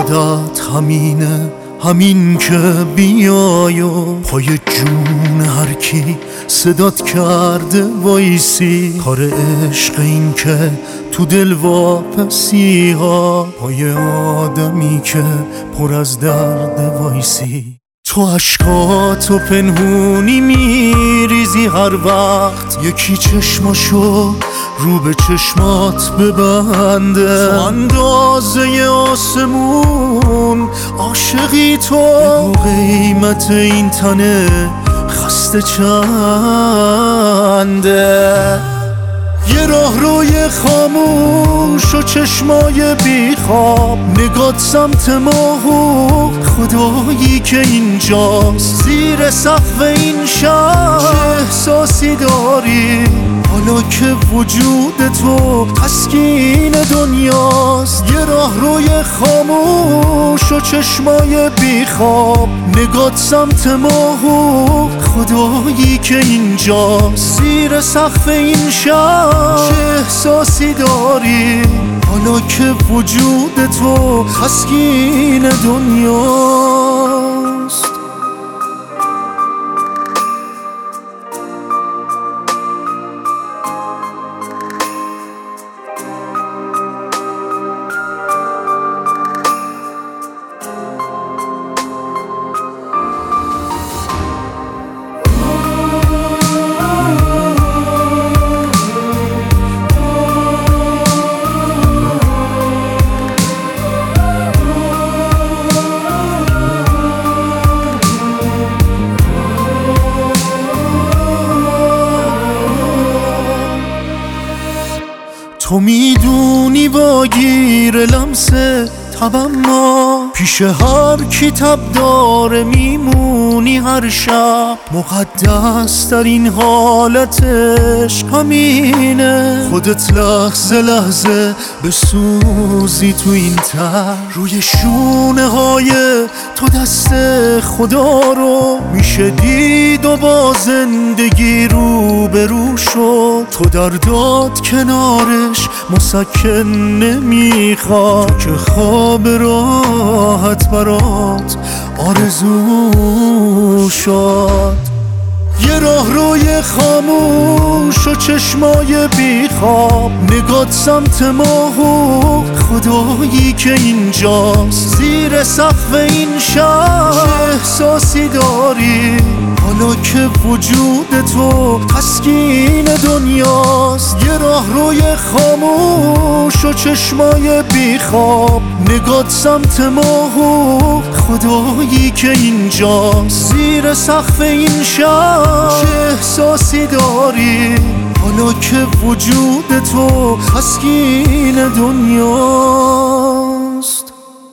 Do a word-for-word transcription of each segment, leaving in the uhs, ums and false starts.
ارادت همینه، همین که بیای و پای جون هر کی صدات کرده وایسی. کار عشق این که تو دل واپسی ها، پای آدمی که پر از درد وایسی. تو عشقاتو پنهونی میریزی هر وقت یکی چشماشو رو به چشمات ببنده. تو اندازه آسمون عاشقی تو، بگو قیمت این تنه خسته چنده. یه راه روی خاموش و چشمای بیخواب، نگات سمت ماهو خدایی که اینجاست. زیر سقف این شهر چه احساسی داری حالا که وجود تو تسکین دنیاست. یه راه روی خاموش و چشمای بیخواب، نگات سمت ماهو خدایی که اینجاست. زیر سقف این شهر چه احساسی داری حالا که وجود تو تسکین دنیاست. تو میدونی با گیر لمسه تبم ما پیش هر کی تب داره میمونی هر شب. مقدس در این حالتش همینه، خودت لحظه لحظه بسوزی تو این تر. روی شونه های تو دست خدا رو میشه دید و با زندگی رو به رو شد. تو در داد کنارش مسکن نمیخواد، که خواب راحت برات آرزو شد. یه راه روی خاموش و چشمای بیخواب، نگات سمت ماهو خدایی که اینجاست. زیر سقف این شهر چه احساسی داری حالا که وجود تو تسکین دنیاست. یه راه روی خاموش و چشمای بیخواب، نگات سمت ماهو خدایی که اینجاست. زیر سقف این شهر چه احساسی داری حالا که وجود تو تسکین دنیاست.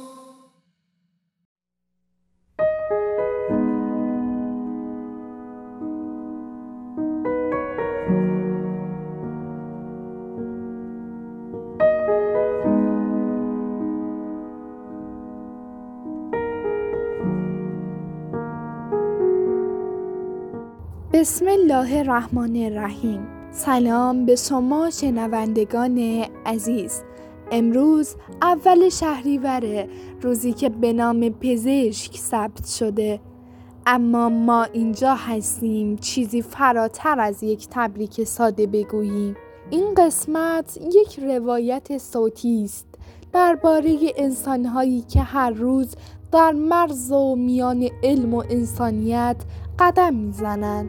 بسم الله الرحمن الرحیم. سلام به شما شنوندگان عزیز. امروز اول شهریوره، روزی که به نام پزشک ثبت شده. اما ما اینجا هستیم چیزی فراتر از یک تبریک ساده بگوییم. این قسمت یک روایت صوتی است درباره انسان‌هایی که هر روز در مرز و میان علم و انسانیت قدم میزنند.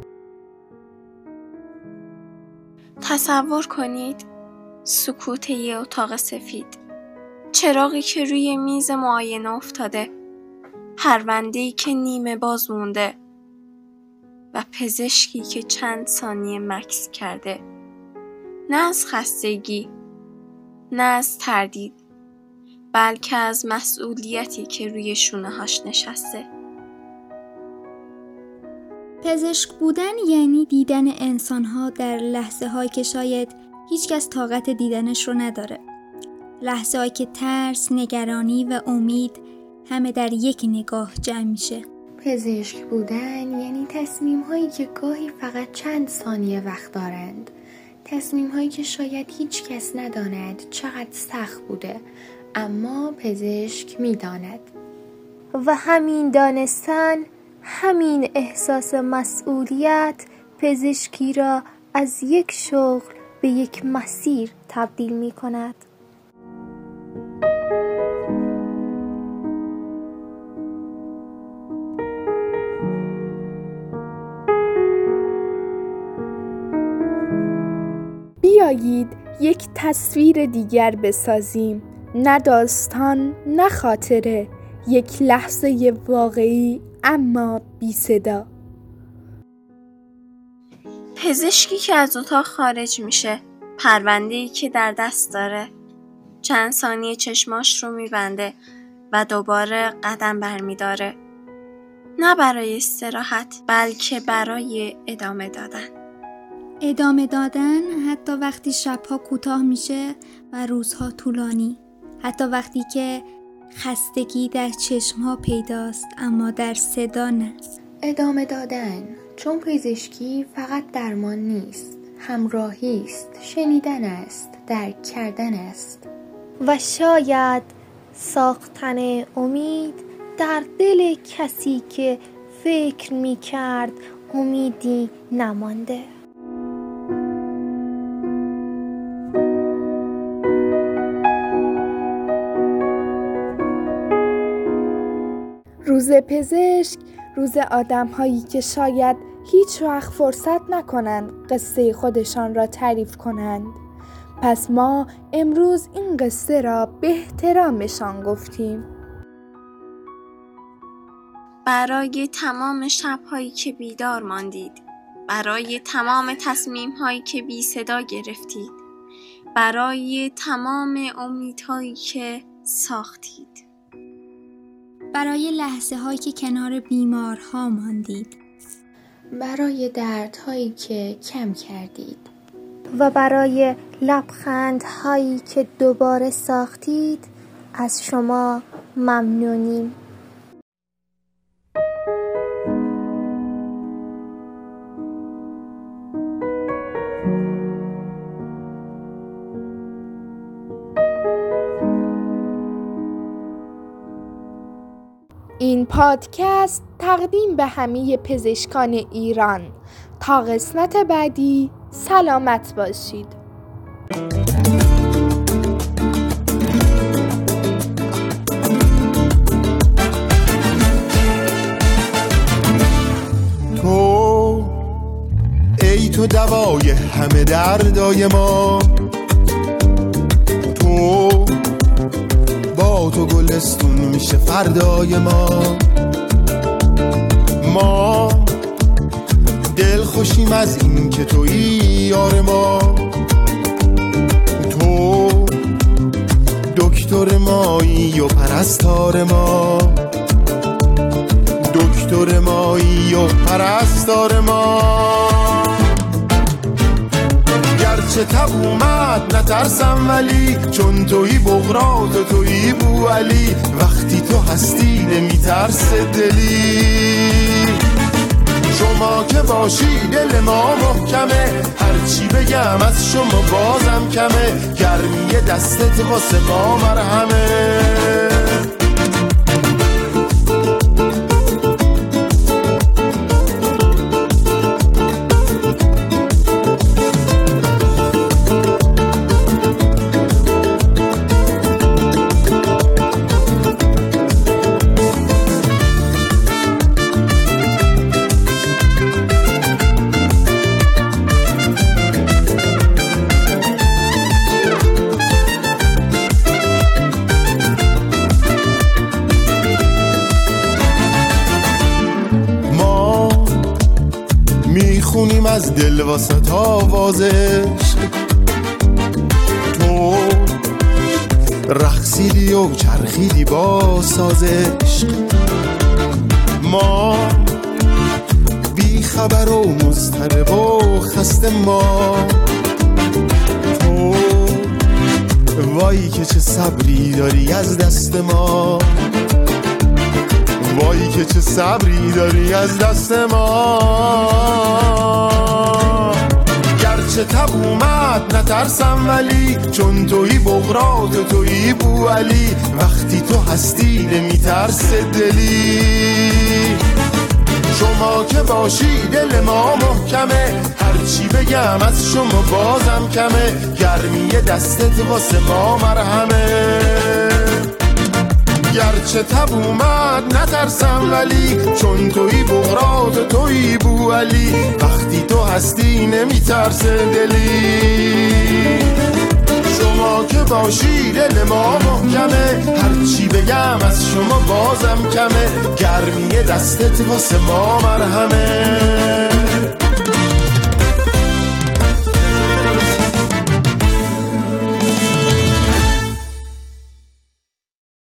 تصور کنید سکوت یه اتاق سفید، چراغی که روی میز معاینه افتاده، پرونده‌ای که نیمه باز مونده و پزشکی که چند ثانیه مکث کرده، نه از خستگی، نه از تردید، بلکه از مسئولیتی که روی شونه‌هاش نشسته. پزشک بودن یعنی دیدن انسان‌ها در لحظه‌هایی که شاید هیچکس طاقت دیدنش رو نداره. لحظه‌هایی که ترس، نگرانی و امید همه در یک نگاه جمع میشه. پزشک بودن یعنی تصمیم‌هایی که گاهی فقط چند ثانیه وقت دارند. تصمیم‌هایی که شاید هیچ کس نداند چقدر سخت بوده، اما پزشک می‌داند. و همین دانستن، همین احساس مسئولیت پزشکی را از یک شغل به یک مسیر تبدیل می کند. بیایید یک تصویر دیگر بسازیم، نه داستان نه خاطره، یک لحظه واقعی اما بی صدا. پزشکی که از اتاق خارج میشه، پرونده‌ای که در دست داره، چند ثانیه چشماش رو میبنده و دوباره قدم برمیداره، نه برای استراحت بلکه برای ادامه دادن. ادامه دادن حتی وقتی شبها کوتاه میشه و روزها طولانی، حتی وقتی که خستگی در چشمها پیداست اما در صدا نه. ادامه دادن، چون پزشکی فقط درمان نیست، همراهی است، شنیدن است، درک کردن است و شاید ساختن امید در دل کسی که فکر می کرد امیدی نمانده. روز پزشک، روز آدم هایی که شاید هیچ وقت فرصت نکنند قصه خودشان را تعریف کنند. پس ما امروز این قصه را به احترامشان گفتیم. برای تمام شب‌هایی که بیدار ماندید، برای تمام تصمیم‌هایی که بی صدا گرفتید، برای تمام امیدهایی که ساختید، برای لحظه هایی که کنار بیمارها ماندید، برای دردهایی که کم کردید و برای لبخندهایی که دوباره ساختید. از شما ممنونیم. این پادکست تقدیم به همه پزشکان ایران. تا قسمت بعدی سلامت باشید. تو ای تو دوای همه دردای ما، تو با تو گلستون میشه فردای ما. ما دل خوشیم از این که تویی یار ما، تو دکتر مایی و پرستار ما، دکتر مایی و پرستار ما. گرچه تب اومد نترسم ولی، چون تویی بغرات و تویی بوعلی، وقتی تو هستی نمیترس دلی. شما که باشی دل ما محکمه، هرچی بگم از شما بازم کمه، گرمی دستت واسه ما مرهمه. میخونیم از دل واسه آواز عشق، تو رقصیدی و چرخیدی با ساز عشق. ما بی خبر و مضطرب و خسته، ما تو وای که چه صبری داری از دست ما، وای که چه صبری داری از دست ما. گرچه گرچه تب اومد نترسم ولی چون تویی بغرات تویی بوعلی وقتی تو هستی نمیترسه دلی شما که باشی دل ما محکمه هرچی بگم از شما بازم کمه گرمی دستت واسه ما مرهمه گرچه تب اومد نترسم ولی چون تویی بغرات تویی بوعلی وقتی تو هستی نمیترسه دلی شما که باشی دل ما محکمه هرچی بگم از شما بازم کمه گرمی دستت واسه ما مرهمه